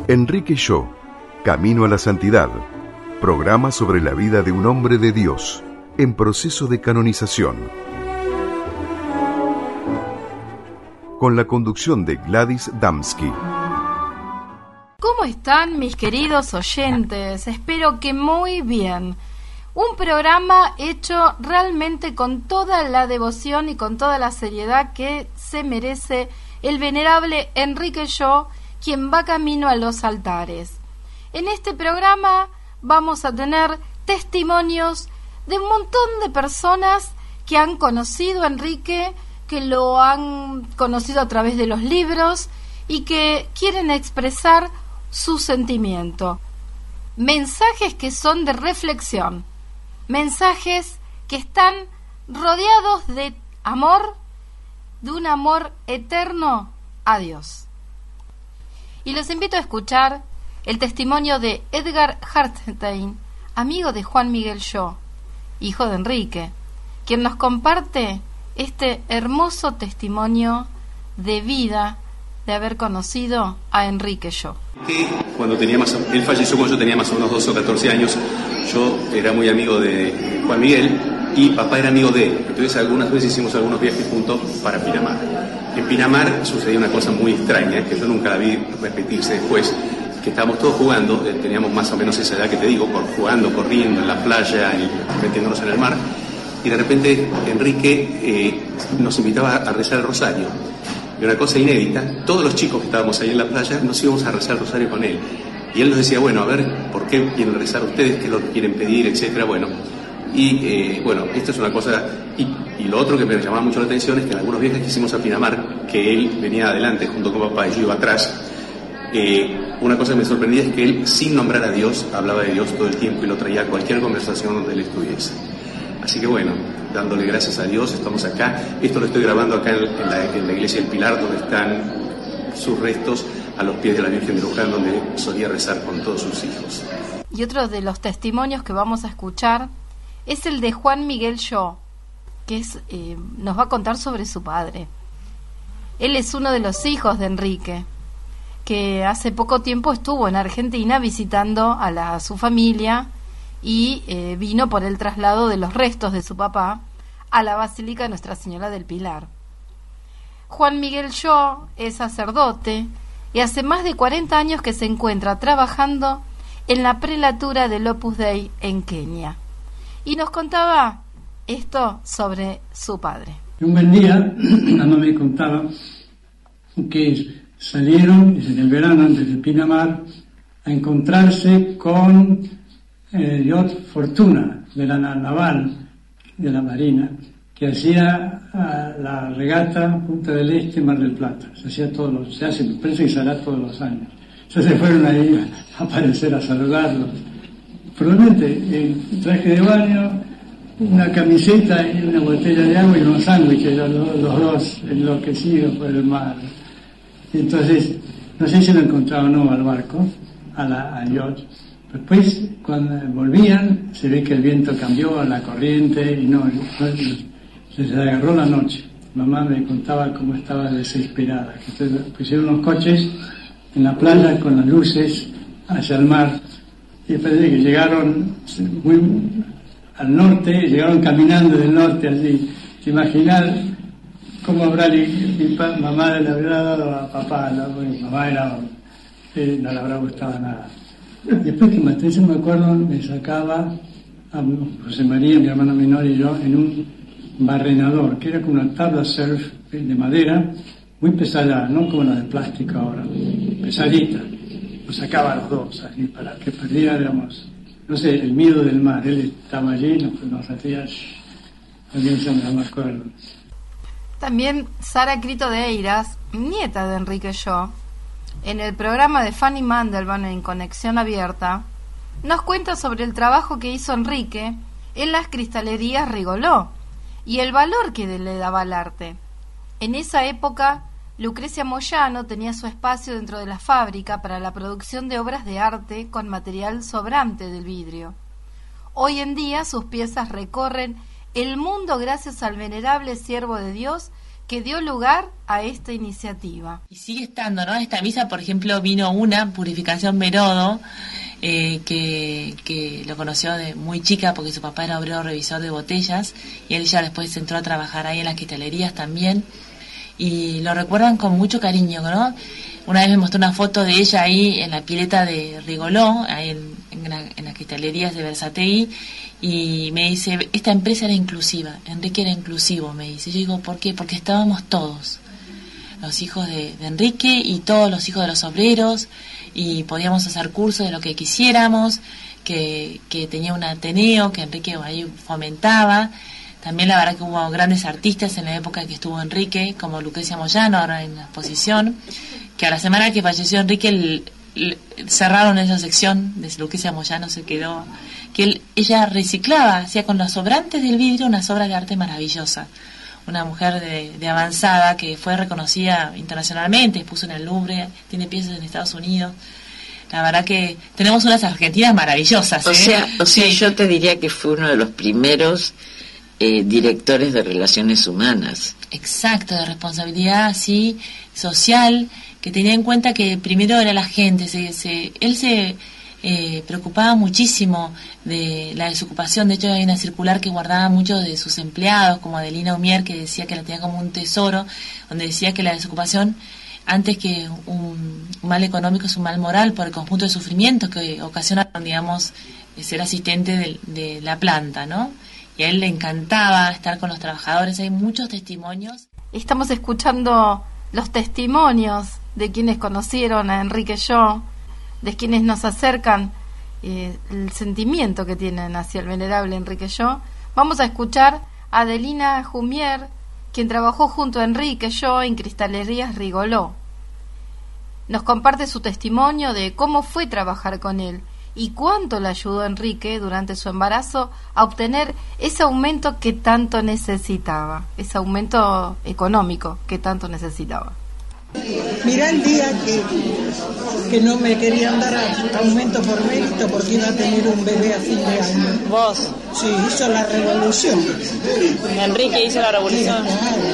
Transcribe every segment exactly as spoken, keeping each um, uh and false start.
Enrique Shaw, Camino a la Santidad, programa sobre la vida de un hombre de Dios en proceso de canonización. Con la conducción de Gladys Damsky. ¿Cómo están mis queridos oyentes? Espero que muy bien. Un programa hecho realmente con toda la devoción y con toda la seriedad que se merece el venerable Enrique Shaw, quien va camino a los altares. En este programa vamos a tener testimonios de un montón de personas que han conocido a Enrique, que lo han conocido a través de los libros y que quieren expresar su sentimiento. Mensajes que son de reflexión, mensajes que están rodeados de amor, de un amor eterno a Dios. Y los invito a escuchar el testimonio de Edgar Hartstein, amigo de Juan Miguel Shaw, hijo de Enrique, quien nos comparte este hermoso testimonio de vida de haber conocido a Enrique Shaw. Cuando tenía más, él falleció cuando yo tenía más o menos doce o catorce años. Yo era muy amigo de Juan Miguel y papá era amigo de él. Entonces algunas veces hicimos algunos viajes juntos para Pinamar. En Pinamar sucedía una cosa muy extraña, que yo nunca la vi repetirse después, que estábamos todos jugando, teníamos más o menos esa edad que te digo, jugando, corriendo en la playa y metiéndonos en el mar, y de repente Enrique eh, nos invitaba a rezar el rosario. Y una cosa inédita, todos los chicos que estábamos ahí en la playa nos íbamos a rezar el rosario con él. Y él nos decía, bueno, a ver, ¿por qué quieren rezar ustedes? ¿Qué es lo que quieren pedir? Etcétera. Bueno, y eh, bueno, esto es una cosa. Y, y lo otro que me llamaba mucho la atención es que en algunos viajes que hicimos a Pinamar, que él venía adelante junto con papá y yo iba atrás, eh, una cosa que me sorprendía es que él, sin nombrar a Dios, hablaba de Dios todo el tiempo y lo traía a cualquier conversación donde él estuviese. Así que bueno, dándole gracias a Dios, estamos acá. Esto lo estoy grabando acá en la, en la iglesia del Pilar, donde están sus restos a los pies de la Virgen de Luján, donde solía rezar con todos sus hijos. Y otro de los testimonios que vamos a escuchar es el de Juan Miguel Shaw, que es, eh, nos va a contar sobre su padre. Él es uno de los hijos de Enrique, que hace poco tiempo estuvo en Argentina visitando a, la, a su familia y eh, vino por el traslado de los restos de su papá a la Basílica de Nuestra Señora del Pilar. Juan Miguel Shaw es sacerdote y hace más de cuarenta años que se encuentra trabajando en la prelatura del Opus Dei en Kenia. Y nos contaba esto sobre su padre. Un buen día, mamá me contaba que salieron en el verano antes de Pinamar a encontrarse con el yacht Fortuna de la naval de la Marina, que hacía la regata Punta del Este, Mar del Plata. Se hacía todos los, se hace, parece que se hará todos los años. Entonces se fueron ahí a aparecer, a saludarlos. Probablemente el traje de baño, una camiseta y una botella de agua y unos sándwiches, los, los dos enloquecidos por el mar. Y entonces, no sé si lo encontraban o no al barco, a la, al yacht. Después, cuando volvían, se ve que el viento cambió a la corriente y no, se les agarró la noche. Mamá me contaba cómo estaba desesperada. Entonces pusieron unos coches en la playa con las luces hacia el mar. Y después de que llegaron muy al norte, llegaron caminando del norte así. ¿Te imaginas cómo habrá mi, mi pa, mamá le habrá dado a papá? ¿No? Porque mamá era, eh, no le habrá gustado nada. Después que me, me acuerdo, me sacaba a José María, mi hermano menor y yo, en un barrenador, que era como una tabla surf de madera, muy pesada, no como la de plástico ahora, pesadita. Nos sacaba a los dos, así, para que perdiéramos, no sé, el miedo del mar. Él estaba allí, nos, nos hacía, también se me acuerdo. También Sara Crito de Eiras, nieta de Enrique Shaw, en el programa de Fanny Mandelbaum en Conexión Abierta, nos cuenta sobre el trabajo que hizo Enrique en las cristalerías Rigoló y el valor que le daba al arte. En esa época, Lucrecia Moyano tenía su espacio dentro de la fábrica para la producción de obras de arte con material sobrante del vidrio. Hoy en día sus piezas recorren el mundo gracias al venerable siervo de Dios que dio lugar a esta iniciativa. Y sigue estando, ¿no? Esta misa, por ejemplo, vino una, Purificación Merodo, eh, que, que lo conoció de muy chica porque su papá era obrero revisor de botellas y él ya después entró a trabajar ahí en las cristalerías también y lo recuerdan con mucho cariño, ¿no? Una vez me mostró una foto de ella ahí en la pileta de Rigoló, ahí en, en, la, en las cristalerías de Versategui, y me dice, esta empresa era inclusiva, Enrique era inclusivo, me dice. Yo digo, ¿por qué? Porque estábamos todos, los hijos de, de Enrique y todos los hijos de los obreros, y podíamos hacer cursos de lo que quisiéramos, que, que tenía un Ateneo que Enrique ahí fomentaba. También la verdad que hubo grandes artistas en la época que estuvo Enrique, como Lucrecia Moyano, ahora en la exposición, que a la semana que falleció Enrique el, el, cerraron esa sección de Lucrecia Moyano, se quedó, que él, ella reciclaba, hacía con los sobrantes del vidrio unas obras de arte maravillosas. Una mujer de, de avanzada que fue reconocida internacionalmente, expuso en el Louvre, tiene piezas en Estados Unidos. La verdad que tenemos unas argentinas maravillosas. O ¿eh? sea, o sea sí. Yo te diría que fue uno de los primeros eh, directores de relaciones humanas. Exacto, de responsabilidad, sí, social, que tenía en cuenta que primero era la gente. Se, se, él se eh, preocupaba muchísimo de la desocupación. De hecho, hay una circular que guardaba muchos de sus empleados, como Adelina Umier, que decía que la tenía como un tesoro, donde decía que la desocupación, antes que un, un mal económico, es un mal moral por el conjunto de sufrimientos que ocasionaron, digamos, ser asistente de, de la planta, ¿no? Y a él le encantaba estar con los trabajadores. Hay muchos testimonios. Estamos escuchando los testimonios de quienes conocieron a Enrique Llo, de quienes nos acercan eh, el sentimiento que tienen hacia el venerable Enrique Llo. Vamos a escuchar a Adelina Umier, quien trabajó junto a Enrique Llo en Cristalerías Rigoló. Nos comparte su testimonio de cómo fue trabajar con él y cuánto le ayudó a Enrique durante su embarazo a obtener ese aumento que tanto necesitaba, ese aumento económico que tanto necesitaba. Mirá el día que, que no me querían dar aumento por mérito porque iba a tener un bebé a fin de año. ¿Vos? Sí, hizo la revolución. Enrique hizo la revolución.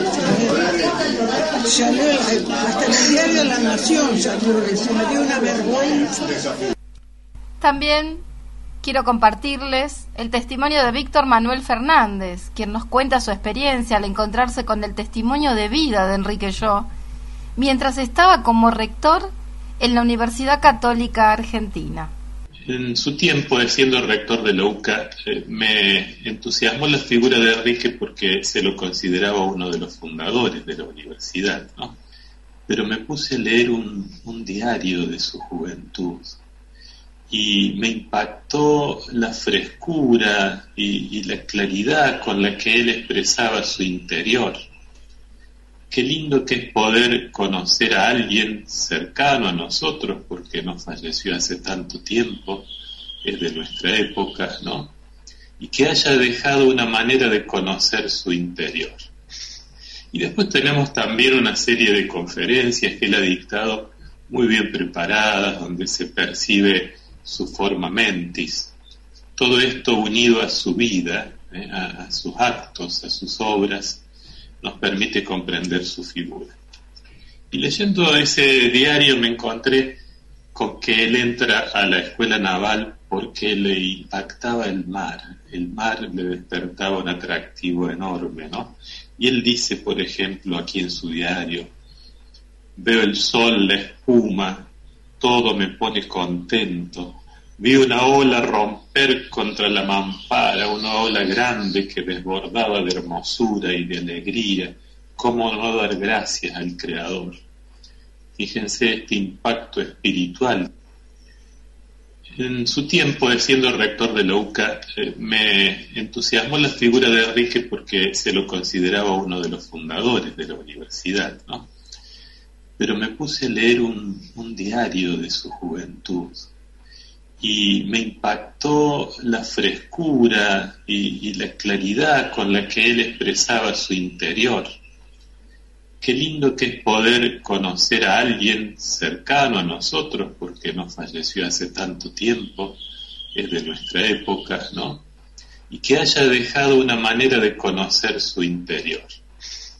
Sí, salió el, hasta en el diario La Nación salió eso, me dio una vergüenza. También quiero compartirles el testimonio de Víctor Manuel Fernández, quien nos cuenta su experiencia al encontrarse con el testimonio de vida de Enrique Llo, mientras estaba como rector en la Universidad Católica Argentina. En su tiempo, siendo rector de la U C A, eh, me entusiasmó la figura de Enrique porque se lo consideraba uno de los fundadores de la universidad, ¿no? Pero me puse a leer un, un diario de su juventud y me impactó la frescura y, y la claridad con la que él expresaba su interior. Qué lindo que es poder conocer a alguien cercano a nosotros, porque no falleció hace tanto tiempo, es de nuestra época, ¿no? Y que haya dejado una manera de conocer su interior. Y después tenemos también una serie de conferencias que él ha dictado muy bien preparadas, donde se percibe su forma mentis. Todo esto unido a su vida, ¿eh? a, a sus actos, a sus obras, nos permite comprender su figura. Y leyendo ese diario me encontré con que él entra a la escuela naval porque le impactaba el mar. El mar le despertaba un atractivo enorme, ¿no? Y él dice, por ejemplo, aquí en su diario, veo el sol, la espuma, todo me pone contento. Vi una ola romper contra la mampara, una ola grande que desbordaba de hermosura y de alegría. ¿Cómo no dar gracias al Creador? Fíjense este impacto espiritual. En su tiempo, siendo rector de la U C A, eh, me entusiasmó la figura de Enrique porque se lo consideraba uno de los fundadores de la universidad, ¿no? Pero me puse a leer un, un diario de su juventud y me impactó la frescura y, y la claridad con la que él expresaba su interior. Qué lindo que es poder conocer a alguien cercano a nosotros, porque no falleció hace tanto tiempo, es de nuestra época, ¿no? Y que haya dejado una manera de conocer su interior.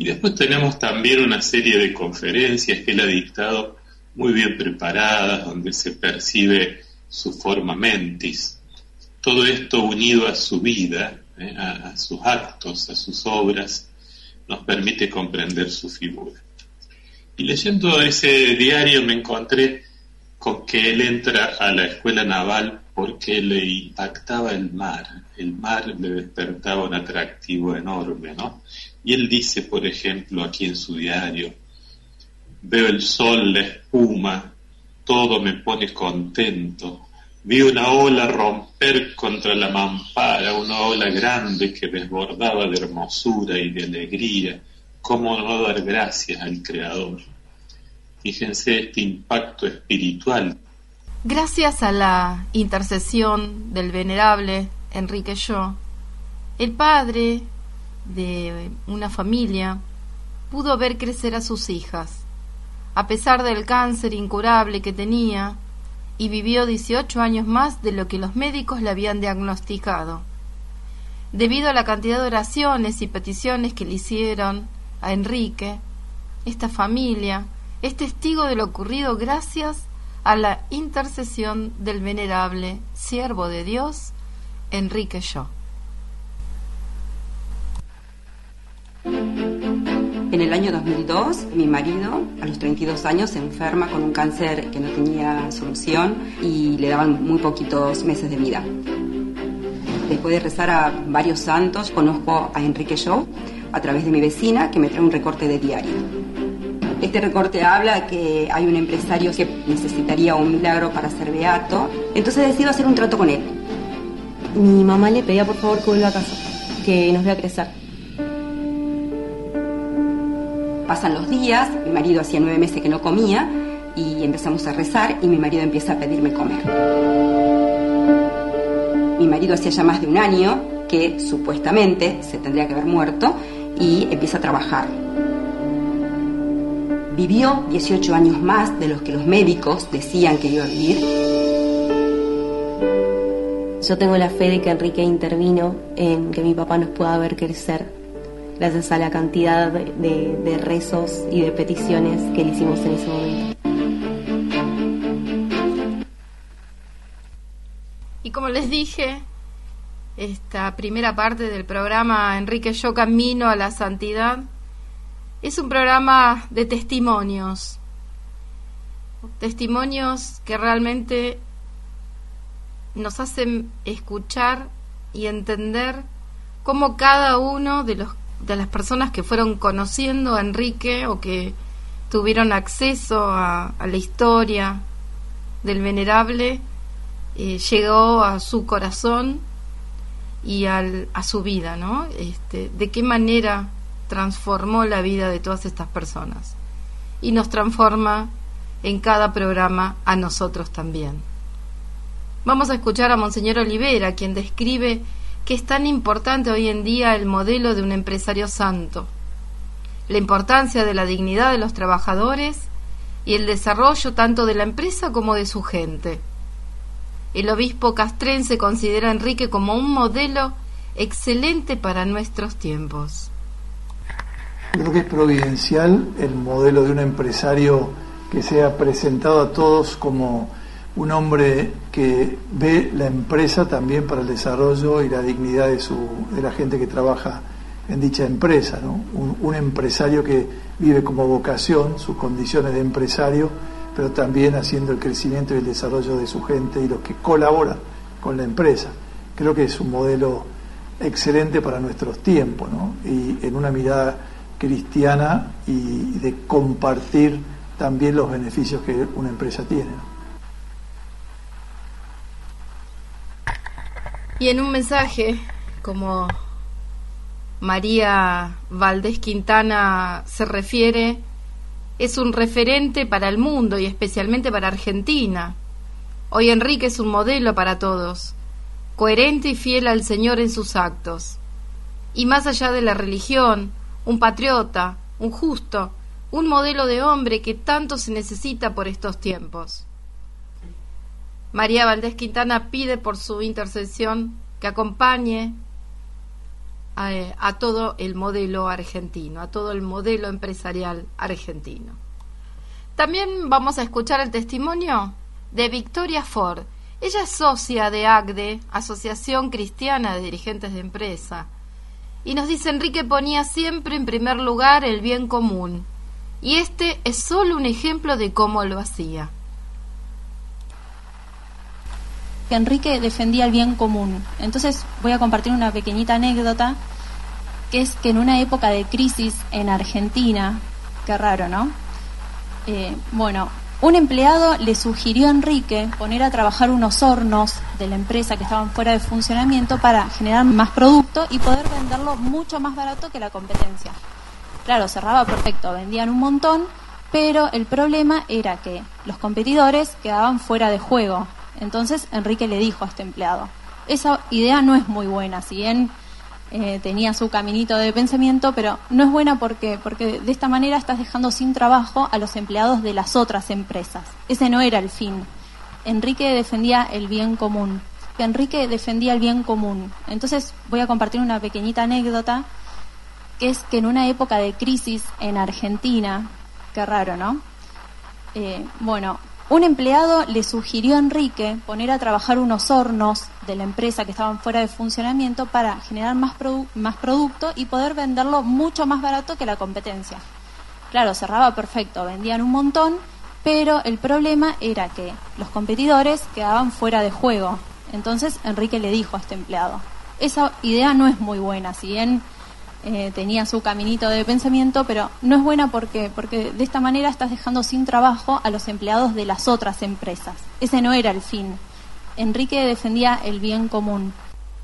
Y después tenemos también una serie de conferencias que él ha dictado muy bien preparadas, donde se percibe su forma mentis. Todo esto unido a su vida, eh, a, a sus actos, a sus obras, nos permite comprender su figura. Y leyendo ese diario me encontré con que él entra a la escuela naval porque le impactaba el mar. El mar le despertaba un atractivo enorme, ¿no? Y él dice, por ejemplo, aquí en su diario: veo el sol, la espuma, todo me pone contento. Vi una ola romper contra la mampara, una ola grande que desbordaba de hermosura y de alegría. ¿Cómo no dar gracias al Creador? Fíjense este impacto espiritual. Gracias a la intercesión del venerable Enrique Yo, el padre de una familia pudo ver crecer a sus hijas, a pesar del cáncer incurable que tenía, y vivió dieciocho años más de lo que los médicos le habían diagnosticado. Debido a la cantidad de oraciones y peticiones que le hicieron a Enrique, esta familia es testigo de lo ocurrido gracias a la intercesión del venerable siervo de Dios, Enrique Yo. En el año dos mil dos, mi marido, a los treinta y dos años, se enferma con un cáncer que no tenía solución y le daban muy poquitos meses de vida. Después de rezar a varios santos, conozco a Enrique Yo a través de mi vecina, que me trae un recorte de diario. Este recorte habla que hay un empresario que necesitaría un milagro para ser beato, entonces decido hacer un trato con él. Mi mamá le pedía por favor que vuelva a casa, que nos vea crecer. Pasan los días, mi marido hacía nueve meses que no comía y empezamos a rezar y mi marido empieza a pedirme comer. Mi marido hacía ya más de un año que supuestamente se tendría que haber muerto y empieza a trabajar. Vivió dieciocho años más de los que los médicos decían que iba a vivir. Yo tengo la fe de que Enrique intervino en que mi papá nos pueda ver crecer, gracias a la cantidad de, de, de rezos y de peticiones que le hicimos en ese momento. Y como les dije, esta primera parte del programa Enrique Yo Camino a la Santidad es un programa de testimonios, testimonios que realmente nos hacen escuchar y entender cómo cada uno de los de las personas que fueron conociendo a Enrique o que tuvieron acceso a, a la historia del venerable eh, llegó a su corazón y al, a su vida, ¿no? Este, de qué manera transformó la vida de todas estas personas y nos transforma en cada programa a nosotros también. Vamos a escuchar a Monseñor Olivera, quien describe que es tan importante hoy en día el modelo de un empresario santo, la importancia de la dignidad de los trabajadores y el desarrollo tanto de la empresa como de su gente. El obispo castrense considera a Enrique como un modelo excelente para nuestros tiempos. Creo que es providencial el modelo de un empresario que sea presentado a todos como un hombre que ve la empresa también para el desarrollo y la dignidad de, su, de la gente que trabaja en dicha empresa, ¿no? Un, un empresario que vive como vocación sus condiciones de empresario, pero también haciendo el crecimiento y el desarrollo de su gente y los que colaboran con la empresa. Creo que es un modelo excelente para nuestros tiempos, ¿no? Y en una mirada cristiana y de compartir también los beneficios que una empresa tiene, ¿no? Y en un mensaje, como María Valdés Quintana se refiere, es un referente para el mundo y especialmente para Argentina. Hoy Enrique es un modelo para todos, coherente y fiel al Señor en sus actos. Y más allá de la religión, un patriota, un justo, un modelo de hombre que tanto se necesita por estos tiempos. María Valdés Quintana pide por su intercesión que acompañe a, a todo el modelo argentino, a todo el modelo empresarial argentino. También vamos a escuchar el testimonio de Victoria Ford. Ella es socia de A C D E, Asociación Cristiana de Dirigentes de Empresa, y nos dice: Enrique ponía siempre en primer lugar el bien común, y este es solo un ejemplo de cómo lo hacía. Enrique defendía el bien común. Entonces voy a compartir una pequeñita anécdota, que es que en una época de crisis en Argentina, qué raro, ¿no? Eh, bueno, un empleado le sugirió a Enrique poner a trabajar unos hornos de la empresa que estaban fuera de funcionamiento para generar más producto y poder venderlo mucho más barato que la competencia. Claro, cerraba perfecto, vendían un montón, pero el problema era que los competidores quedaban fuera de juego. Entonces Enrique le dijo a este empleado: esa idea no es muy buena, si bien eh, tenía su caminito de pensamiento, pero no es buena porque, porque de esta manera estás dejando sin trabajo a los empleados de las otras empresas. Ese no era el fin. Enrique defendía el bien común. Enrique defendía el bien común. Entonces voy a compartir una pequeñita anécdota, que es que en una época de crisis en Argentina, qué raro, ¿no? Eh, bueno, un empleado le sugirió a Enrique poner a trabajar unos hornos de la empresa que estaban fuera de funcionamiento para generar más, produ- más producto y poder venderlo mucho más barato que la competencia. Claro, cerraba perfecto, vendían un montón, pero el problema era que los competidores quedaban fuera de juego. Entonces Enrique le dijo a este empleado: esa idea no es muy buena, si bien Eh, tenía su caminito de pensamiento, pero no es buena porque, porque de esta manera estás dejando sin trabajo a los empleados de las otras empresas. Ese no era el fin. Enrique defendía el bien común.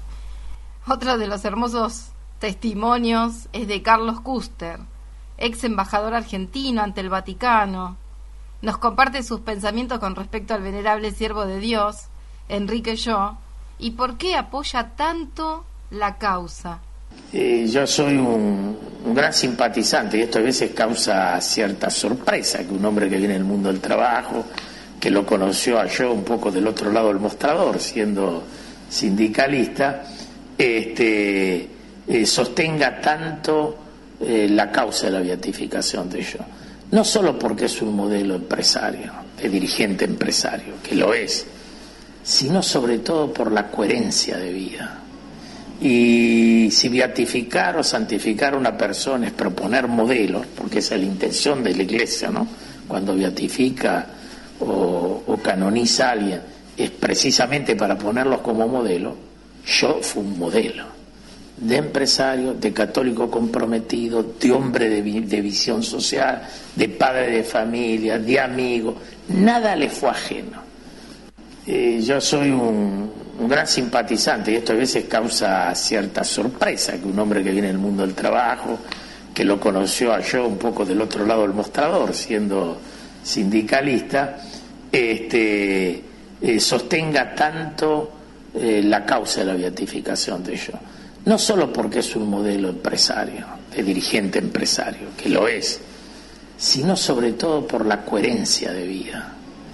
Otro de los hermosos testimonios es de Carlos Custer, ex embajador argentino ante el Vaticano. Nos comparte sus pensamientos con respecto al venerable siervo de Dios, Enrique Yo, y por qué apoya tanto la causa. Eh, yo soy un, un gran simpatizante, y esto a veces causa cierta sorpresa, que un hombre que viene del mundo del trabajo, que lo conoció a yo un poco del otro lado del mostrador, siendo sindicalista, este, eh, sostenga tanto eh, la causa de la beatificación de yo. No solo porque es un modelo empresario, de dirigente empresario, que lo es, sino sobre todo por la coherencia de vida. Y si beatificar o santificar a una persona es proponer modelos, porque esa es la intención de la Iglesia, ¿no? Cuando beatifica o, o canoniza a alguien, es precisamente para ponerlos como modelo. Yo fui un modelo de empresario, de católico comprometido, de hombre de, vi, de visión social, de padre de familia, de amigo. Nada le fue ajeno. Eh, yo soy un, un gran simpatizante, y esto a veces causa cierta sorpresa, que un hombre que viene del mundo del trabajo, que lo conoció a yo un poco del otro lado del mostrador, siendo sindicalista, este, eh, sostenga tanto eh, la causa de la beatificación de yo. No solo porque es un modelo empresario, de dirigente empresario, que lo es, sino sobre todo por la coherencia de vida.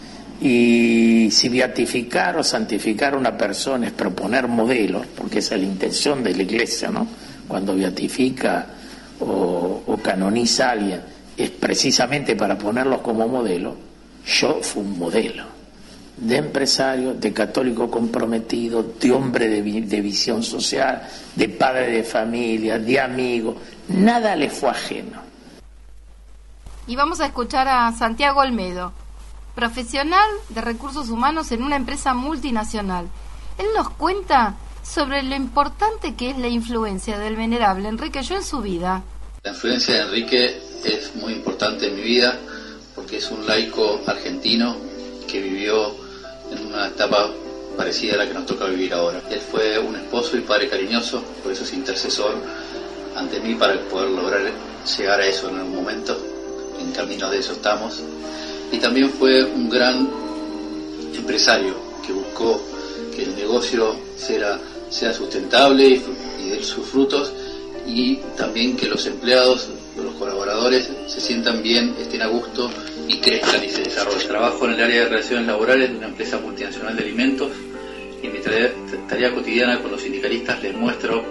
Y si beatificar o santificar a una persona es proponer modelos, porque esa es la intención de la Iglesia, ¿no? Cuando beatifica o, o canoniza a alguien, es precisamente para ponerlos como modelo. Yo fui un modelo de empresario, de católico comprometido, de hombre de, vi, de visión social, de padre de familia, de amigo. Nada le fue ajeno. Y vamos a escuchar a Santiago Olmedo, profesional de recursos humanos en una empresa multinacional. Él nos cuenta sobre lo importante que es la influencia del venerable Enrique Yo en su vida. La influencia de Enrique es muy importante en mi vida porque es un laico argentino que vivió en una etapa parecida a la que nos toca vivir ahora. Él fue un esposo y padre cariñoso, por eso es intercesor ante mí para poder lograr llegar a eso en algún momento. En camino de eso estamos. Y también fue un gran empresario que buscó que el negocio sea, sea sustentable y, y dé sus frutos, y también que los empleados, los colaboradores se sientan bien, estén a gusto y crezcan y se desarrollen. Trabajo en el área de relaciones laborales de una empresa multinacional de alimentos, y en mi tarea, tarea cotidiana con los sindicalistas les muestro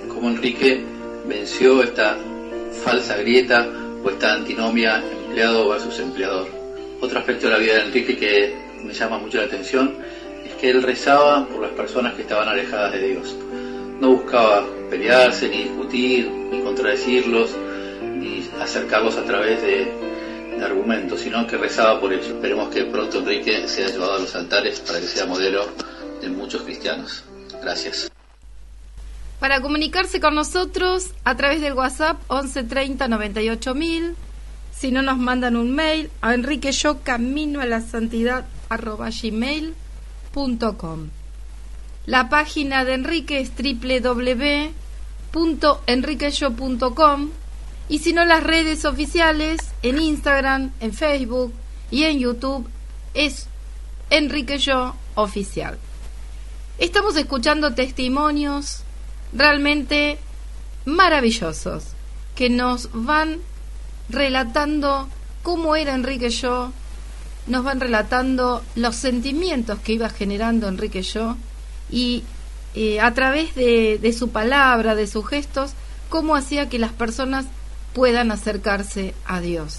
cómo Enrique venció esta falsa grieta o esta antinomia empleado versus empleador. Otro aspecto de la vida de Enrique que me llama mucho la atención es que él rezaba por las personas que estaban alejadas de Dios. No buscaba pelearse, ni discutir, ni contradecirlos, ni acercarlos a través de, de argumentos, sino que rezaba por ellos. Esperemos que pronto Enrique sea llevado a los altares para que sea modelo de muchos cristianos. Gracias. Para comunicarse con nosotros a través del WhatsApp once treinta noventa y ocho mil, si no nos mandan un mail a enriqueyo camino a la santidad arroba gmail punto com. La página de Enrique es doble u doble u doble u punto enriqueyo punto com, y si no, las redes oficiales en Instagram, en Facebook y en YouTube es Enriqueyo Oficial. Estamos escuchando testimonios realmente maravillosos que nos van relatando cómo era Enriqueyo, nos van relatando los sentimientos que iba generando Enriqueyo y eh, a través de, de su palabra, de sus gestos, cómo hacía que las personas puedan acercarse a Dios.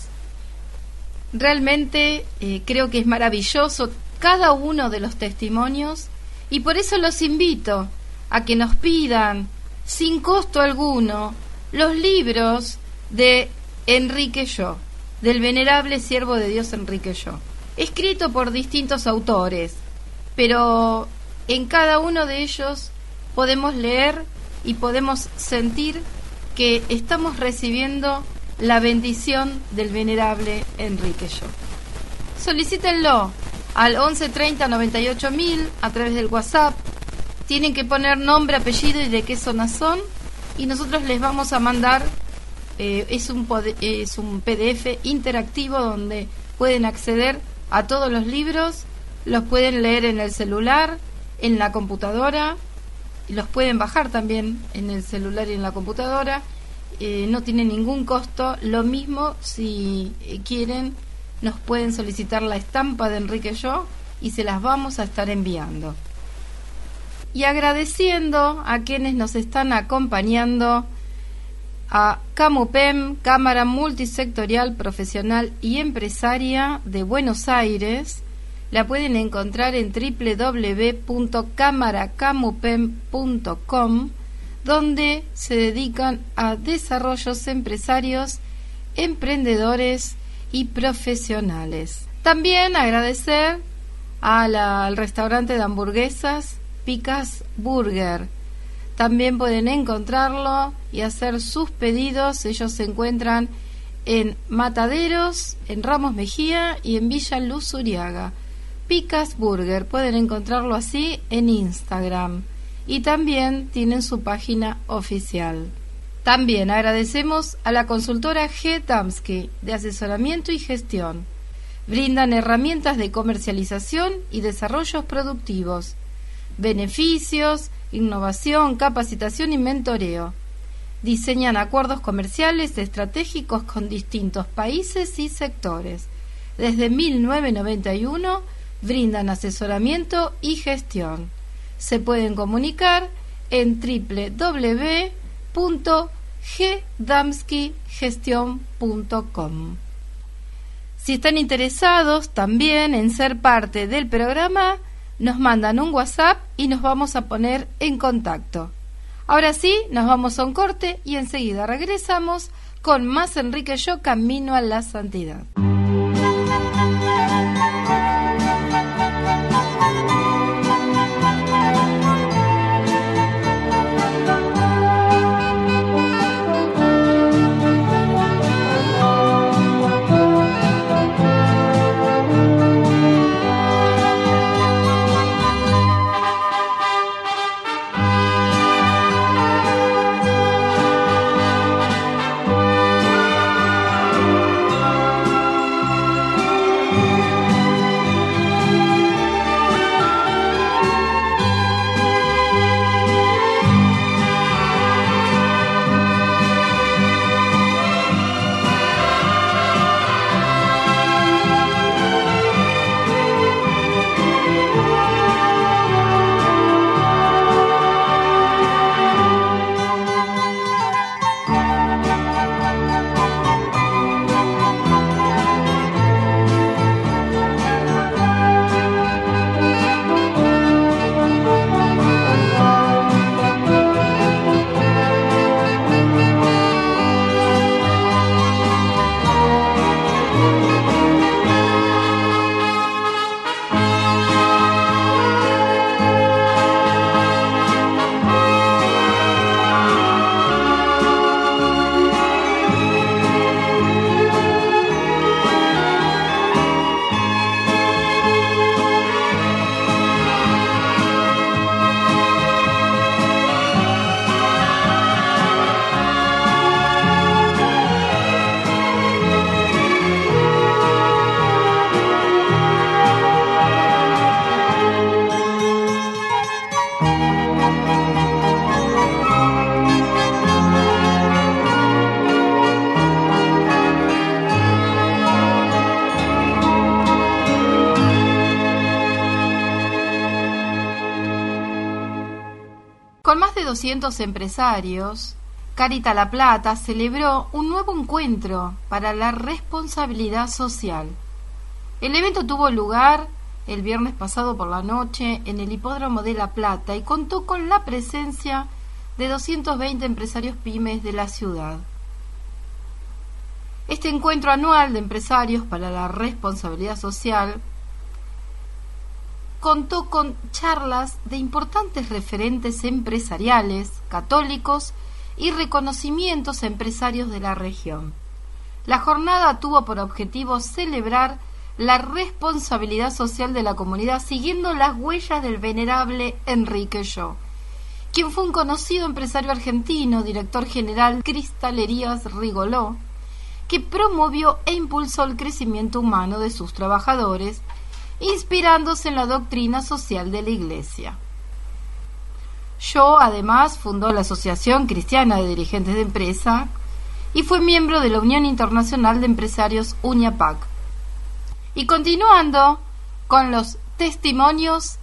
Realmente eh, creo que es maravilloso cada uno de los testimonios, y por eso los invito a que nos pidan sin costo alguno los libros de Enriqueyo, del venerable siervo de Dios Enriqueyo, escrito por distintos autores, pero en cada uno de ellos podemos leer y podemos sentir que estamos recibiendo la bendición del venerable Enriqueyo. Solicítenlo al once treinta noventa y ocho mil a través del WhatsApp. Tienen que poner nombre, apellido y de qué zona son, y nosotros les vamos a mandar eh, es un es un P D F interactivo donde pueden acceder a todos los libros, los pueden leer en el celular, en la computadora, los pueden bajar también en el celular y en la computadora. Eh, no tiene ningún costo. Lo mismo, si eh, quieren, nos pueden solicitar la estampa de Enriqueyo y se las vamos a estar enviando. Y agradeciendo a quienes nos están acompañando, a CAMUPEM, Cámara Multisectorial Profesional y Empresaria de Buenos Aires. La pueden encontrar en doble u doble u doble u punto cámara camupem punto com, donde se dedican a desarrollos empresarios, emprendedores y profesionales. También agradecer a la, al restaurante de hamburguesas Picas Burger. También pueden encontrarlo y hacer sus pedidos. Ellos se encuentran en Mataderos, en Ramos Mejía y en Villa Luz Uriaga. Picas Burger, pueden encontrarlo así en Instagram, y también tienen su página oficial. También agradecemos a la consultora G. Damsky de asesoramiento y gestión. Brindan herramientas de comercialización y desarrollos productivos, beneficios, innovación, capacitación y mentoreo. Diseñan acuerdos comerciales estratégicos con distintos países y sectores. Desde mil novecientos noventa y uno brindan asesoramiento y gestión. Se pueden comunicar en doble u doble u doble u punto g damsky gestion punto com. Si están interesados también en ser parte del programa, nos mandan un WhatsApp y nos vamos a poner en contacto. Ahora sí, nos vamos a un corte y enseguida regresamos con más Enriqueyo Camino a la Santidad. doscientos empresarios, Carita La Plata celebró un nuevo encuentro para la responsabilidad social. El evento tuvo lugar el viernes pasado por la noche en el Hipódromo de La Plata y contó con la presencia de doscientos veinte empresarios pymes de la ciudad. Este encuentro anual de empresarios para la responsabilidad social contó con charlas de importantes referentes empresariales, católicos y reconocimientos a empresarios de la región. La jornada tuvo por objetivo celebrar la responsabilidad social de la comunidad siguiendo las huellas del venerable Enrique Yo, quien fue un conocido empresario argentino, director general Cristalerías Rigoló, que promovió e impulsó el crecimiento humano de sus trabajadores, inspirándose en la doctrina social de la Iglesia. Yo, además, fundó la Asociación Cristiana de Dirigentes de Empresa y fue miembro de la Unión Internacional de Empresarios UNIAPAC. Y continuando con los testimonios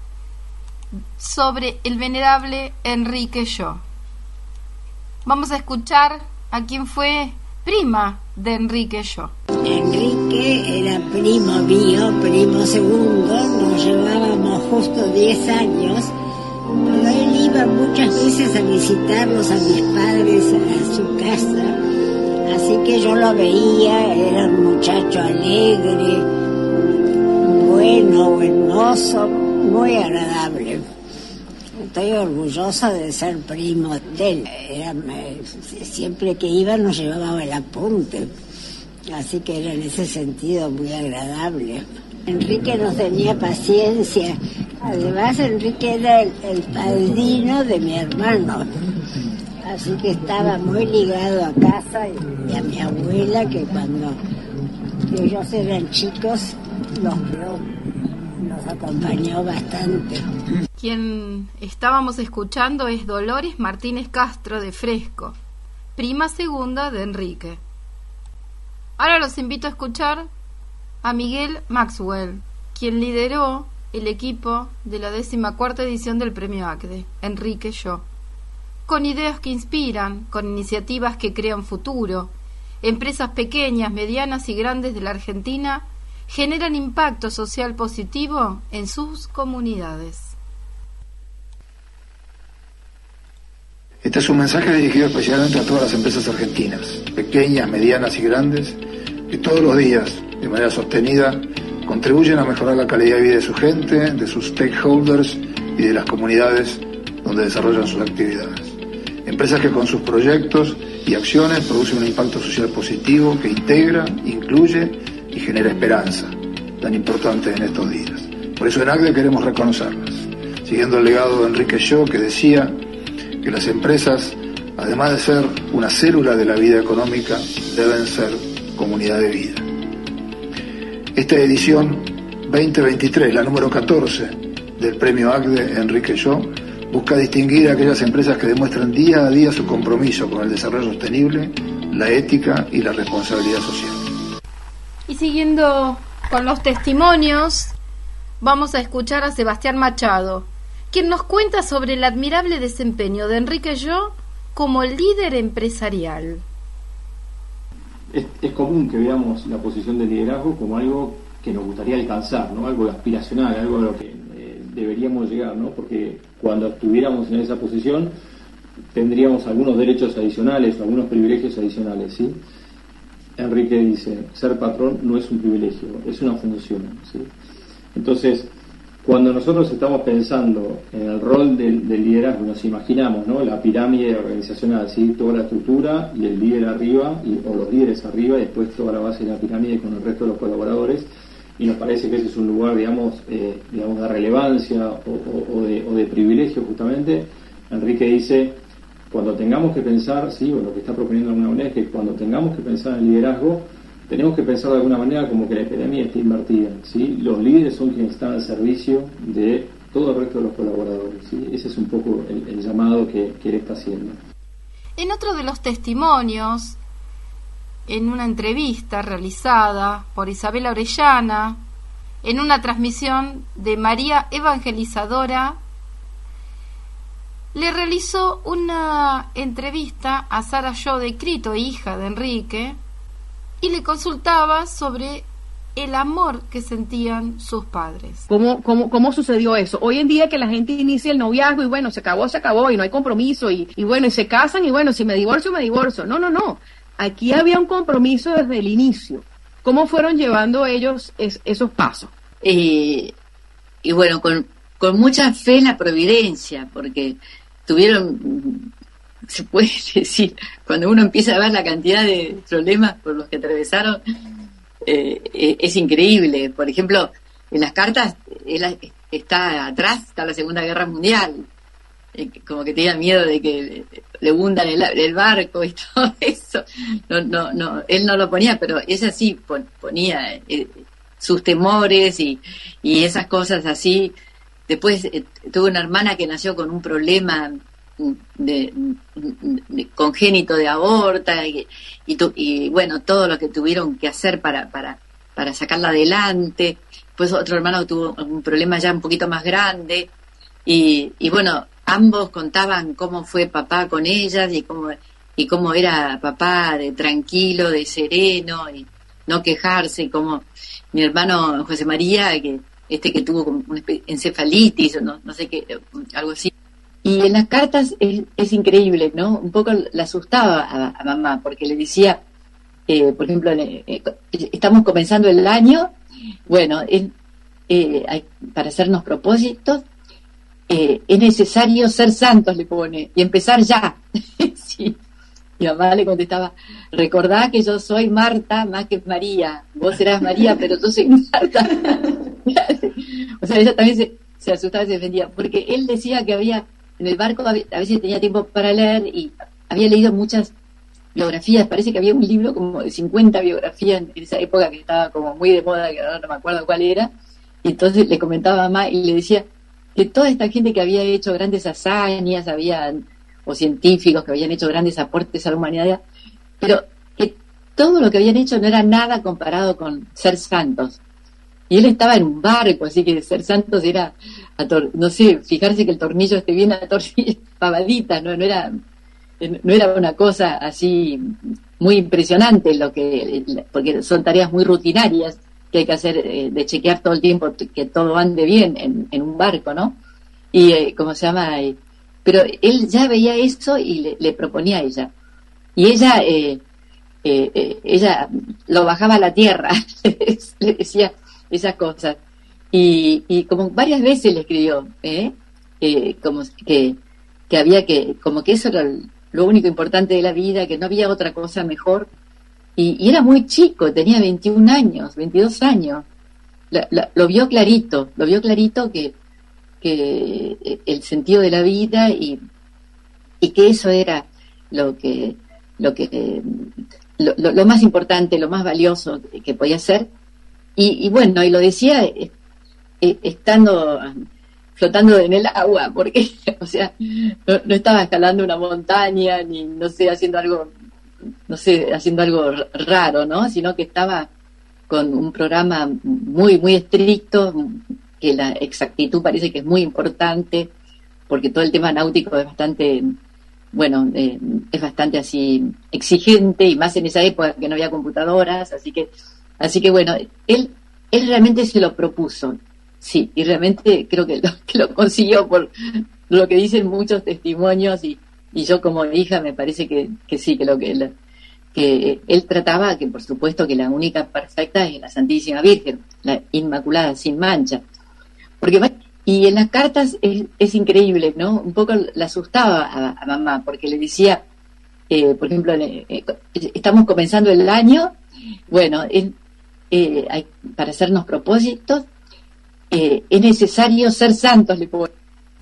sobre el venerable Enrique Yo. Vamos a escuchar a quien fue prima de Enrique Yo. Enrique era primo mío, primo segundo, nos llevábamos justo diez años, pero él iba muchas veces a visitarlos a mis padres a su casa, así que yo lo veía, era un muchacho alegre, bueno, hermoso, muy agradable. Estoy orgullosa de ser primo de él. Era, siempre que iba nos llevaba el apunte, así que era en ese sentido muy agradable. Enrique no tenía paciencia. Además, Enrique era el, el padrino de mi hermano, así que estaba muy ligado a casa y, y a mi abuela, que cuando ellos eran chicos los vio, nos acompañó bastante. Quien estábamos escuchando es Dolores Martínez Castro de Fresco, prima segunda de Enrique. Ahora los invito a escuchar a Miguel Maxwell, quien lideró el equipo de la decimacuarta edición del Premio ACDE, Enrique Yo, con ideas que inspiran, con iniciativas que crean futuro. Empresas pequeñas, medianas y grandes de la Argentina generan impacto social positivo en sus comunidades. Este es un mensaje dirigido especialmente a todas las empresas argentinas, pequeñas, medianas y grandes, que todos los días, de manera sostenida, contribuyen a mejorar la calidad de vida de su gente, de sus stakeholders y de las comunidades donde desarrollan sus actividades. Empresas que con sus proyectos y acciones producen un impacto social positivo que integra, incluye y genera esperanza, tan importante en estos días. Por eso en ACDE queremos reconocerlas, siguiendo el legado de Enrique Yo, que decía que las empresas, además de ser una célula de la vida económica, deben ser comunidad de vida. Esta edición veinte veintitrés, la número catorce del Premio ACDE Enrique Yo, busca distinguir a aquellas empresas que demuestran día a día su compromiso con el desarrollo sostenible, la ética y la responsabilidad social. Y siguiendo con los testimonios, vamos a escuchar a Sebastián Machado, quien nos cuenta sobre el admirable desempeño de Enrique Yo como líder empresarial. Es, es común que veamos la posición de liderazgo como algo que nos gustaría alcanzar, ¿no? Algo aspiracional, algo a lo que eh, deberíamos llegar, ¿no? Porque cuando estuviéramos en esa posición tendríamos algunos derechos adicionales o algunos privilegios adicionales, ¿sí? Enrique dice, ser patrón no es un privilegio, es una función, ¿sí? Entonces, cuando nosotros estamos pensando en el rol del, del liderazgo, nos imaginamos, ¿no? La pirámide organizacional, ¿sí? Toda la estructura y el líder arriba, y, o los líderes arriba, y después toda la base de la pirámide con el resto de los colaboradores, y nos parece que ese es un lugar, digamos, eh, digamos de relevancia o, o, o, de, o de privilegio, justamente. Enrique dice, cuando tengamos que pensar, ¿sí? O lo que está proponiendo de alguna manera es que cuando tengamos que pensar en liderazgo, tenemos que pensar de alguna manera como que la epidemia está invertida, ¿sí? Los líderes son quienes están al servicio de todo el resto de los colaboradores, ¿sí? Ese es un poco el, el llamado que, que él está haciendo. En otro de los testimonios, en una entrevista realizada por Isabela Orellana, en una transmisión de María Evangelizadora, le realizó una entrevista a Sara Joe Crito, hija de Enrique, y le consultaba sobre el amor que sentían sus padres. ¿Cómo, cómo, cómo sucedió eso? Hoy en día que la gente inicia el noviazgo y bueno, se acabó, se acabó y no hay compromiso y, y bueno, y se casan y bueno, si me divorcio, me divorcio. No, no, no. Aquí había un compromiso desde el inicio. ¿Cómo fueron llevando ellos es, esos pasos? Eh, y bueno, con, con mucha fe en la providencia, porque tuvieron, se puede decir, cuando uno empieza a ver la cantidad de problemas por los que atravesaron, eh, eh, es increíble. Por ejemplo, en las cartas, él está atrás, está la Segunda Guerra Mundial, eh, como que tenía miedo de que le hundan el, el barco y todo eso. No, no, no, él no lo ponía, pero ella sí ponía eh, sus temores y, y esas cosas así. Después eh, tuve una hermana que nació con un problema de, de congénito de aorta y, y, tu, y bueno, todo lo que tuvieron que hacer para, para, para sacarla adelante. Pues otro hermano tuvo un problema ya un poquito más grande y, y bueno, ambos contaban cómo fue papá con ellas y cómo, y cómo era papá de tranquilo, de sereno y no quejarse, y como mi hermano José María, que este que tuvo como una encefalitis o no, no sé qué, algo así. Y en las cartas es, es increíble, ¿no? Un poco le asustaba a, a mamá, porque le decía, eh, por ejemplo, eh, estamos comenzando el año, bueno, él, eh, hay, para hacernos propósitos, eh, es necesario ser santos, le pone, y empezar ya. Sí. Y mamá le contestaba, recordá que yo soy Marta más que María, vos serás María, pero yo soy Marta. O sea, ella también se, se asustaba y se defendía, porque él decía que había, en el barco a veces tenía tiempo para leer y había leído muchas biografías, parece que había un libro como de cincuenta biografías en esa época que estaba como muy de moda, que ahora no me acuerdo cuál era, y entonces le comentaba a mamá y le decía que toda esta gente que había hecho grandes hazañas, habían, o científicos que habían hecho grandes aportes a la humanidad, pero que todo lo que habían hecho no era nada comparado con ser santos. Y él estaba en un barco, así que ser santos era, ator- no sé, fijarse que el tornillo esté bien atornillado, pavadita, no, no era, no era una cosa así muy impresionante, lo que, porque son tareas muy rutinarias que hay que hacer, eh, de chequear todo el tiempo que todo ande bien en, en un barco, ¿no? Y, eh, ¿cómo se llama? Eh, pero él ya veía eso y le, le proponía a ella. Y ella, eh, eh, eh, ella lo bajaba a la tierra, le decía esas cosas. Y, y como varias veces le escribió, ¿eh? Eh, como que, que había que, como que eso era lo único importante de la vida, que no había otra cosa mejor. Y, y era muy chico, tenía veintiún años, veintidós años. La, la, lo vio clarito, lo vio clarito que, que el sentido de la vida y, y que eso era lo que, lo que, lo, lo, lo más importante, lo más valioso que podía ser. Y, y bueno, y lo decía eh, eh, estando, flotando en el agua, porque, o sea, no, no estaba escalando una montaña, ni, no sé, haciendo algo, no sé, haciendo algo raro, ¿no? Sino que estaba con un programa muy, muy estricto, que la exactitud parece que es muy importante, porque todo el tema náutico es bastante, bueno, eh, es bastante así exigente, y más en esa época que no había computadoras, así que Así que bueno, él él realmente se lo propuso, sí, y realmente creo que lo, que lo consiguió por lo que dicen muchos testimonios, y, y yo como hija me parece que, que sí, que lo que él, que él trataba, que por supuesto que la única perfecta es la Santísima Virgen, la Inmaculada, sin mancha. Porque y en las cartas es, es increíble, ¿no? Un poco la asustaba a, a mamá, porque le decía, eh, por ejemplo, le, eh, estamos comenzando el año, bueno, él, Eh, hay, para hacernos propósitos, eh, es necesario ser santos, le puedo.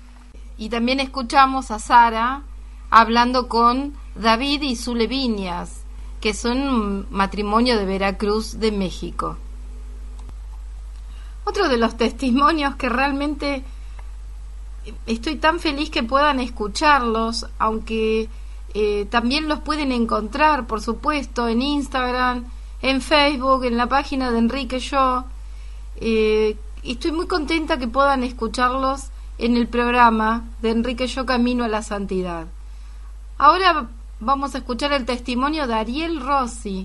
Y también escuchamos a Sara hablando con David y Zule Viñas, que son un matrimonio de Veracruz, de México. Otro de los testimonios que realmente estoy tan feliz que puedan escucharlos, aunque eh, también los pueden encontrar, por supuesto, en Instagram, en Facebook, en la página de Enrique Yo. Eh, estoy muy contenta que puedan escucharlos en el programa de Enrique Yo Camino a la Santidad. Ahora vamos a escuchar el testimonio de Ariel Rossi.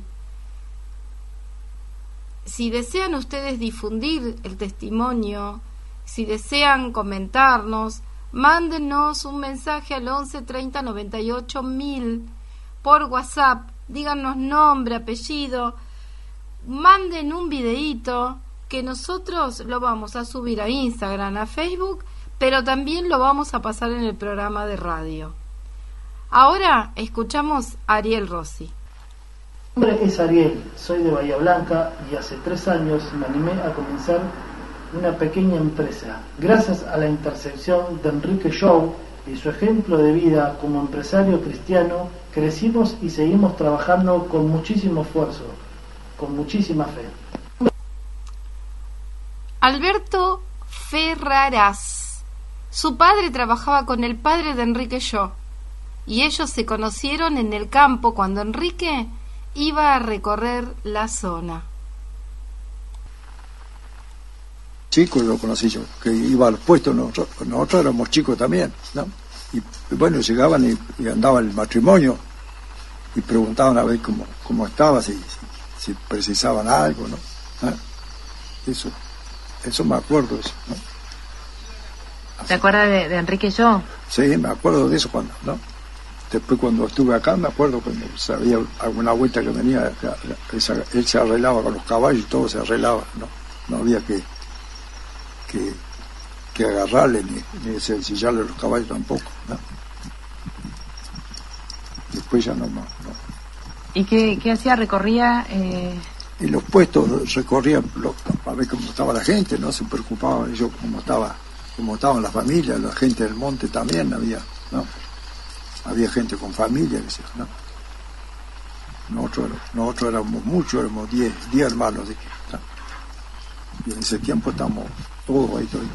Si desean ustedes difundir el testimonio, si desean comentarnos, mándenos un mensaje al once treinta noventa y ocho mil por WhatsApp, díganos nombre, apellido, manden un videíto que nosotros lo vamos a subir a Instagram, a Facebook, pero también lo vamos a pasar en el programa de radio. Ahora escuchamos a Ariel Rossi. Mi nombre es Ariel, soy de Bahía Blanca y hace tres años me animé a comenzar una pequeña empresa. Gracias a la intercesión de Enrique Shaw y su ejemplo de vida como empresario cristiano, crecimos y seguimos trabajando con muchísimo esfuerzo, con muchísima fe. Alberto Ferraraz. Su padre trabajaba con el padre de Enrique Shaw y ellos se conocieron en el campo cuando Enrique iba a recorrer la zona. Chico lo conocí yo, que iba al puesto, nosotros, nosotros éramos chicos también, ¿no? Y bueno, llegaban y, y andaba el matrimonio y preguntaban a ver cómo, cómo estaba, si, si, si precisaban algo, ¿no? ¿Ah? Eso, eso me acuerdo, eso, ¿no? ¿Te acuerdas de, de Enrique Yo? Sí, me acuerdo de eso cuando, ¿no? Después cuando estuve acá me acuerdo cuando sabía alguna vuelta que venía, él se, él se arreglaba con los caballos y todo se arreglaba, ¿no? No había que que, que agarrarle ni, ni sencillarle los caballos tampoco, ¿no? Después ya no más, ¿no? ¿Y qué, qué hacía? ¿Recorría? Eh... Y los puestos recorrían lo, para ver cómo estaba la gente, ¿no? Se preocupaban ellos cómo estaba, cómo estaban las familias, la gente del monte también había, ¿no? Había gente con familia, ¿no? Nosotros, nosotros éramos muchos, éramos diez, diez hermanos, ¿no? Y en ese tiempo estamos todos ahí, todos.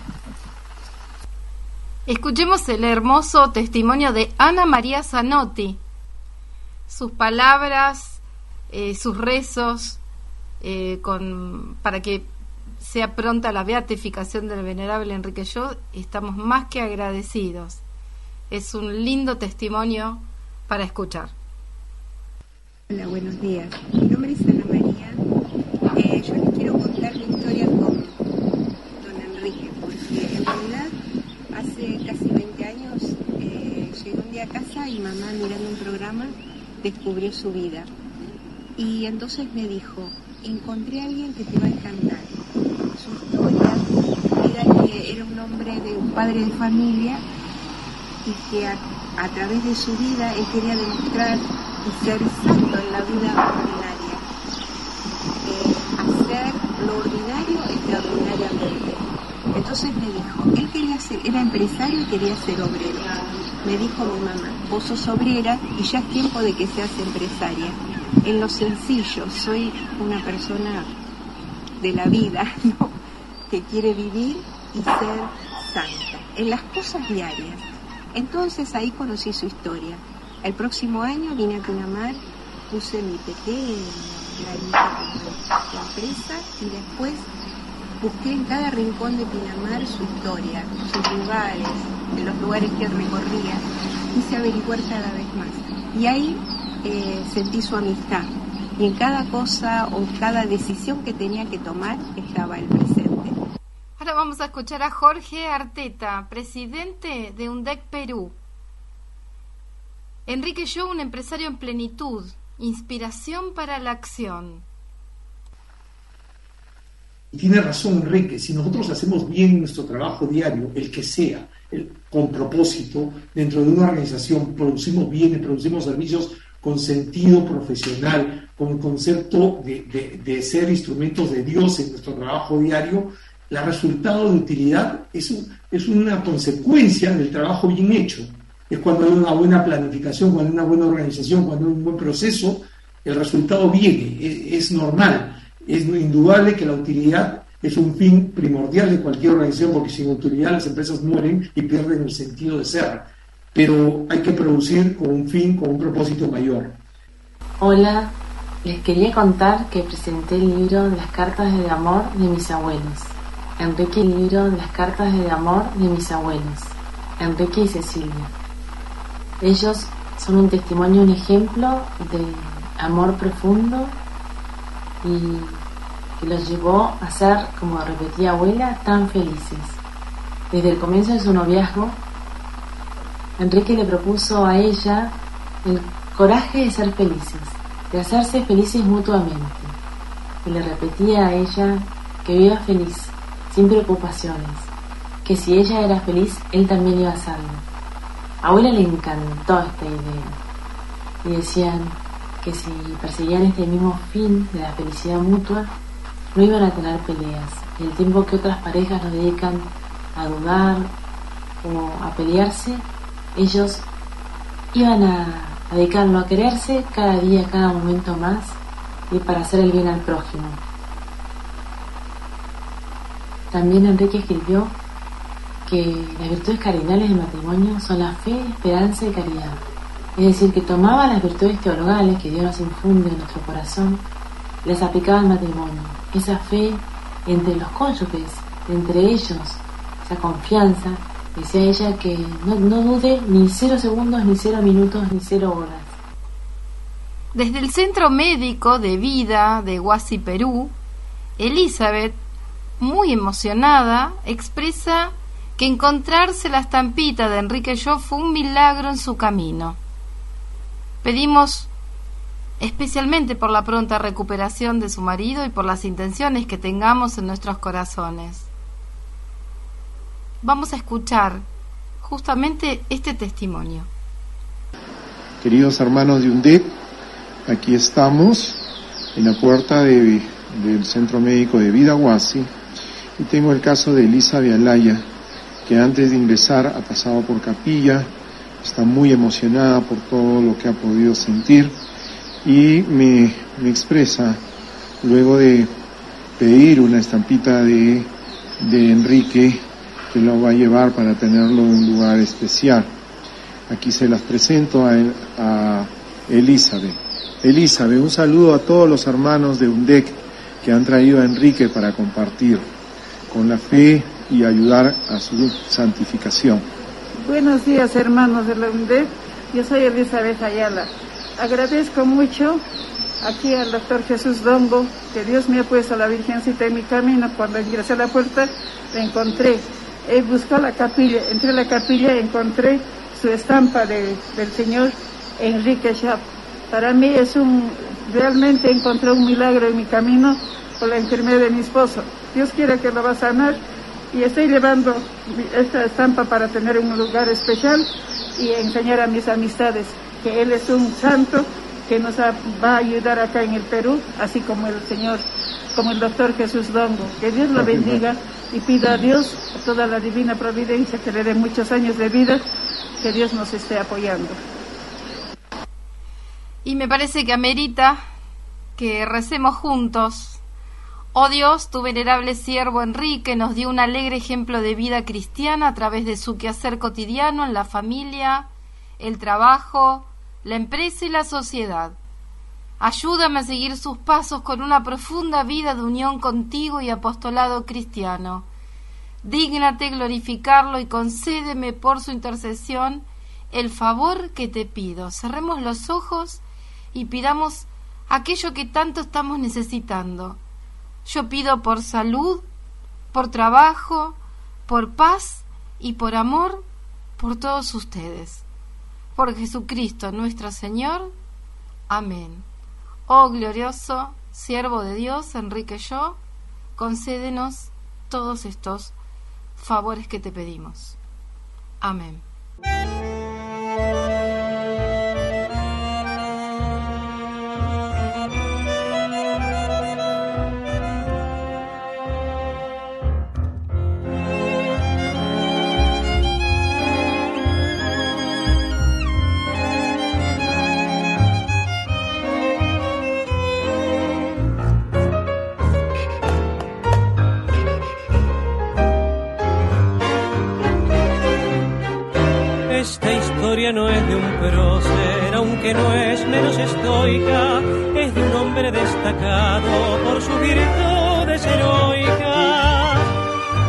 Escuchemos el hermoso testimonio de Ana María Zanotti. Sus palabras, eh, sus rezos, eh, con, para que sea pronta la beatificación del venerable Enrique Yo, estamos más que agradecidos. Es un lindo testimonio para escuchar. Hola, buenos días. Mi nombre es Ana María. Eh, yo les quiero contar mi historia con don Enrique, porque en realidad hace casi veinte años eh, llegué un día a casa y mamá, mirando un programa, descubrió su vida. Y entonces me dijo, encontré a alguien que te va a encantar. Su historia era que era un hombre de un padre de familia y que a, a través de su vida él quería demostrar y ser santo en la vida ordinaria, eh, hacer lo ordinario extraordinariamente. Entonces me dijo, él quería ser, era empresario y quería ser obrero. Me dijo mi mamá, vos sos obrera y ya es tiempo de que seas empresaria. En lo sencillo, soy una persona de la vida, ¿no? Que quiere vivir y ser santa, en las cosas diarias. Entonces ahí conocí su historia. El próximo año vine a Pinamar, puse mi pequeña granita con la empresa y después busqué en cada rincón de Pinamar su historia, sus lugares, de los lugares que él recorría. Quise averiguar cada vez más. Y ahí eh, sentí su amistad. Y en cada cosa o cada decisión que tenía que tomar estaba el presente. Ahora vamos a escuchar a Jorge Arteta, presidente de UNDEC Perú. Enrique Yo, un empresario en plenitud, inspiración para la acción. Tiene razón Enrique, si nosotros hacemos bien nuestro trabajo diario, el que sea, el, con propósito, dentro de una organización, producimos bienes, producimos servicios con sentido profesional, con el concepto de, de, de ser instrumentos de Dios en nuestro trabajo diario, el resultado de utilidad es, un, es una consecuencia del trabajo bien hecho. Es cuando hay una buena planificación, cuando hay una buena organización, cuando hay un buen proceso, el resultado viene, es, es normal. Es indudable que la utilidad es un fin primordial de cualquier organización, porque sin utilidad las empresas mueren y pierden el sentido de ser. Pero hay que producir con un fin, con un propósito mayor. Hola, les quería contar que presenté el libro de las cartas de amor de mis abuelos. Enrique y el libro de las cartas de amor de mis abuelos, Enrique y Cecilia. Ellos son un testimonio, un ejemplo de amor profundo y que los llevó a ser, como repetía abuela, tan felices. Desde el comienzo de su noviazgo, Enrique le propuso a ella el coraje de ser felices, de hacerse felices mutuamente. Y le repetía a ella que viva feliz, sin preocupaciones, que si ella era feliz, él también iba a serlo. A abuela le encantó esta idea y decían que si perseguían este mismo fin de la felicidad mutua, no iban a tener peleas, y el tiempo que otras parejas lo dedican a dudar o a pelearse, ellos iban a dedicarlo a quererse cada día, cada momento más, y para hacer el bien al prójimo. También Enrique escribió que las virtudes cardinales del matrimonio son la fe, esperanza y caridad. Es decir, que tomaba las virtudes teologales que Dios nos infunde en nuestro corazón y las aplicaba al matrimonio. Esa fe entre los cónyuges, entre ellos, esa confianza. Decía ella que no, no dude ni cero segundos, ni cero minutos, ni cero horas. Desde el Centro Médico de Vida de Huasi, Perú, Elizabeth, muy emocionada, expresa que encontrarse la estampita de Enrique Yo fue un milagro en su camino. Pedimos especialmente por la pronta recuperación de su marido y por las intenciones que tengamos en nuestros corazones. Vamos a escuchar justamente este testimonio. Queridos hermanos de UNDEC, aquí estamos en la puerta de, del Centro Médico de Vida Huasi y tengo el caso de Elizabeth Alaya, que antes de ingresar ha pasado por capilla, está muy emocionada por todo lo que ha podido sentir y me, me expresa, luego de pedir una estampita de, de Enrique, que lo va a llevar para tenerlo en un lugar especial. Aquí se las presento a, a Elizabeth. Elizabeth, un saludo a todos los hermanos de UNDEC que han traído a Enrique para compartir con la fe y ayudar a su santificación. Buenos días, hermanos de la UNDEC. Yo soy Elizabeth Ayala. Agradezco mucho aquí al doctor Jesús Dongo, que Dios me ha puesto a la Virgencita en mi camino. Cuando ingresé a la puerta, la encontré. He buscado la capilla, entré a la capilla y encontré su estampa de, del señor Enrique Schaap. Para mí es un, realmente encontré un milagro en mi camino por la enfermedad de mi esposo. Dios quiere que lo va a sanar y estoy llevando esta estampa para tener un lugar especial y enseñar a mis amistades que él es un santo que nos va a ayudar acá en el Perú, así como el señor, como el doctor Jesús Dongo. Que Dios lo bendiga y pido a Dios, a toda la divina providencia, que le dé muchos años de vida, que Dios nos esté apoyando. Y me parece que amerita que recemos juntos. Oh Dios, tu venerable siervo Enrique nos dio un alegre ejemplo de vida cristiana a través de su quehacer cotidiano en la familia, el trabajo, la empresa y la sociedad. Ayúdame a seguir sus pasos con una profunda vida de unión contigo y apostolado cristiano. Dígnate glorificarlo y concédeme por su intercesión el favor que te pido. Cerremos los ojos y pidamos aquello que tanto estamos necesitando. Yo pido por salud, por trabajo, por paz y por amor por todos ustedes. Por Jesucristo nuestro Señor. Amén. Oh glorioso siervo de Dios, Enrique Yo, concédenos todos estos favores que te pedimos. Amén. Esta historia no es de un prócer, aunque no es menos estoica, es de un hombre destacado por sus virtudes heroicas.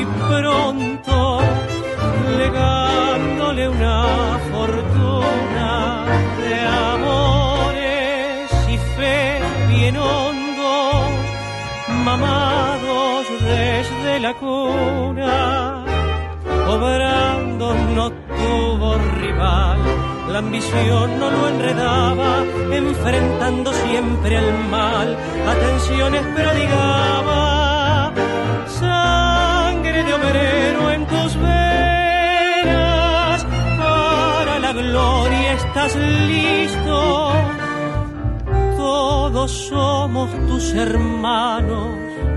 pronto, legándole una fortuna de amores y fe bien hondo, mamados desde la cuna. Obrando no tuvo rival, la ambición no lo enredaba, enfrentando siempre al mal, atenciones prodigaba. Sangre de obrero en tus venas, para la gloria estás listo. Todos somos tus hermanos,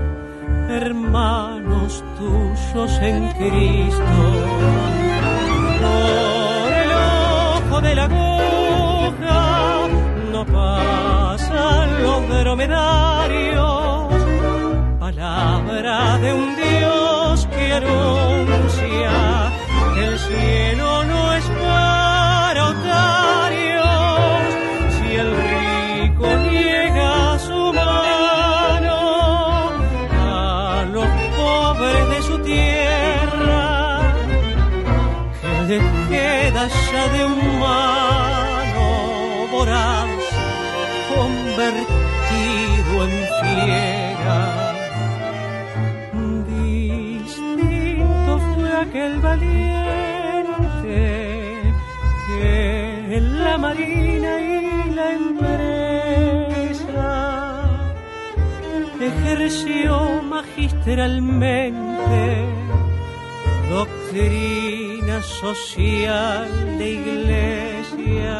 hermanos tuyos en Cristo. Por el ojo de la aguja no pasan los dromedarios, palabra de un Dios que anuncia que el cielo no es para otarios. Si el rico niega su mano a los pobres de su tierra, que le queda ya de humano voraz convertido en fiera. Distinto fue aquel valiente que en la marina y la empresa ejerció magistralmente doctrina social de iglesia.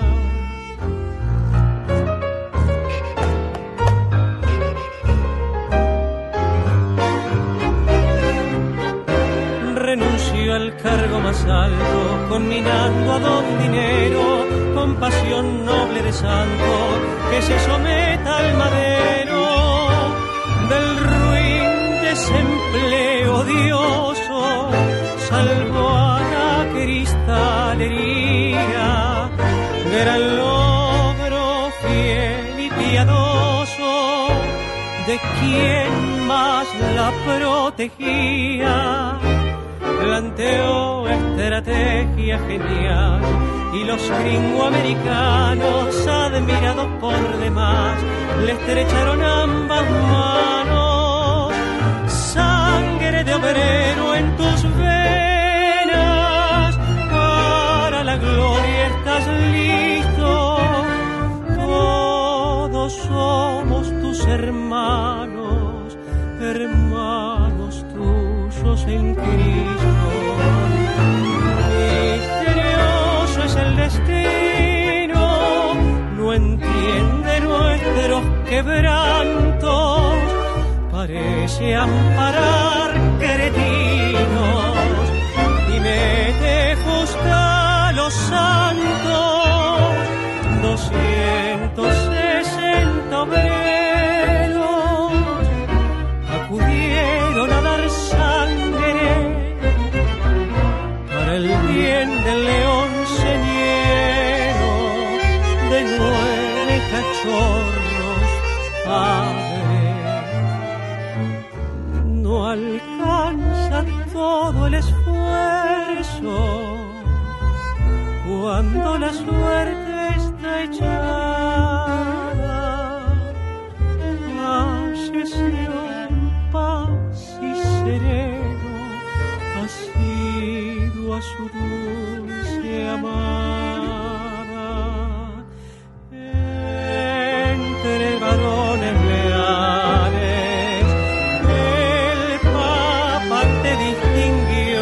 Renunció al cargo más alto, conminando a don dinero, con pasión noble de santo, que se someta al madero del ruin desempleo odioso. Salvó a la cristalería, gran logro fiel y piadoso de quien más la protegía. Planteó estrategia genial y los gringoamericanos, admirados por demás, le estrecharon ambas manos. Sangre de obrero en tus venas, para la gloria estás listo. Todos somos tus hermanos, hermanos tuyos en Cristo. Misterioso es el destino, no entiende nuestros quebrantos, parece amparar cretinos y mete justo a los santos. Doscientos sesenta obreros acudieron a dar sangre para el bien del león señero de nueve cachorros padre. No alcanza todo el esfuerzo cuando la suerte está echada. Falleció en paz y sereno, asiduo a su dulce amada. Entre varones leales el Papa te distinguió,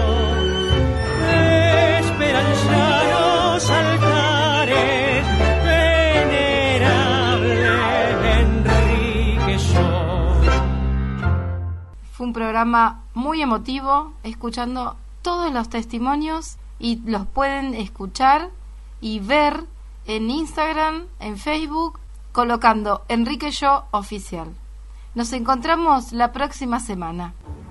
esperanzados altares, venerable Enrique Shaw. Fue un programa muy emotivo, escuchando todos los testimonios, y los pueden escuchar y ver en Instagram, en Facebook, colocando Enrique Shaw Oficial. Nos encontramos la próxima semana.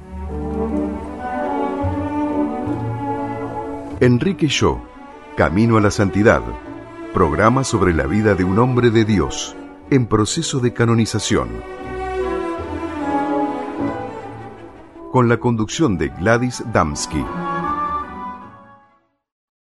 Enrique Shaw, Camino a la Santidad, programa sobre la vida de un hombre de Dios en proceso de canonización. con la conducción de Gladys Damsky.